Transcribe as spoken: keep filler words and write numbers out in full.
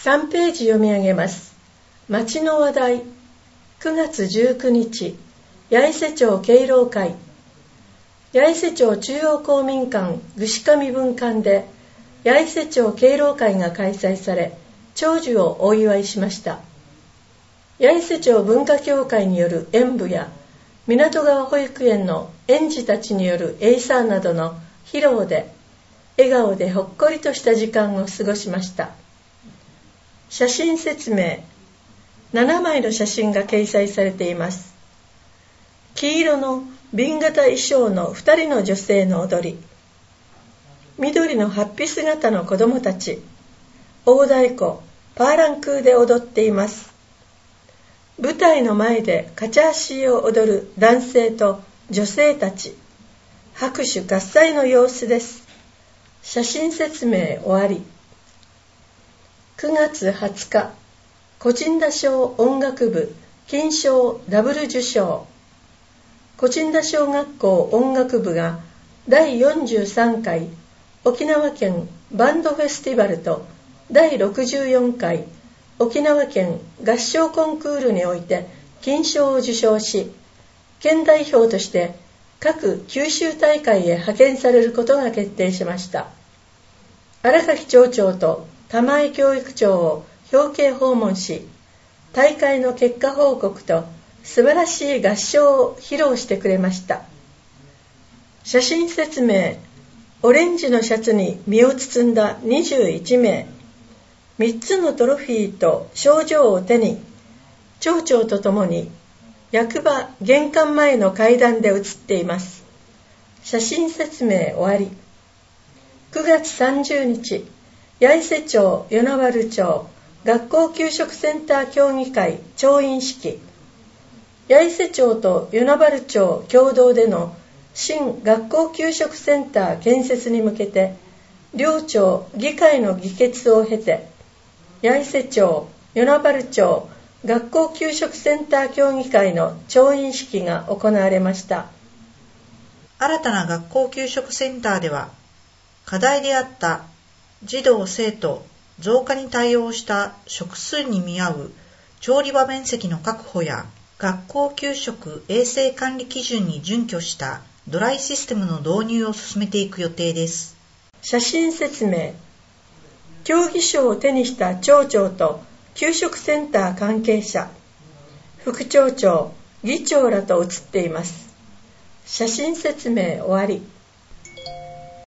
さんページ読み上げます。町の話題。くがつじゅうくにち、八重瀬町敬老会。八重瀬町中央公民館串上分館で八重瀬町敬老会が開催され、長寿をお祝いしました。八重瀬町文化協会による演舞や港川保育園の園児たちによるエイサーなどの披露で、笑顔でほっこりとした時間を過ごしました。写真説明。ななまいの写真が掲載されています。黄色の紅型衣装のふたりの女性の踊り、緑の法被姿の子どもたち、大太鼓、パーランクーで踊っています。舞台の前でカチャーシーを踊る男性と女性たち、拍手喝采の様子です。写真説明終わり。くがつはつか、小陳田小音楽部金賞ダブル受賞。小陳田小学校音楽部がだいよんじゅうさんかい沖縄県バンドフェスティバルとだいろくじゅうよんかい沖縄県合唱コンクールにおいて金賞を受賞し、県代表として各九州大会へ派遣されることが決定しました。荒垣町長と玉井教育長を表敬訪問し、大会の結果報告と素晴らしい合唱を披露してくれました。写真説明。オレンジのシャツに身を包んだにじゅういちめい、みっつのトロフィーと賞状を手に、町長とともに役場玄関前の階段で写っています。写真説明終わり。くがつさんじゅうにち、八重瀬町与那原町学校給食センター協議会調印式。八重瀬町と与那原町共同での新学校給食センター建設に向けて、両町議会の議決を経て、八重瀬町与那原町学校給食センター協議会の調印式が行われました。 新たな学校給食センターでは、課題であった児童生徒増加に対応した食数に見合う調理場面積の確保や、学校給食衛生管理基準に準拠したドライシステムの導入を進めていく予定です。 写真説明。競技賞を手にした町長と給食センター関係者、副町長、議長らと写っています。写真説明終わり。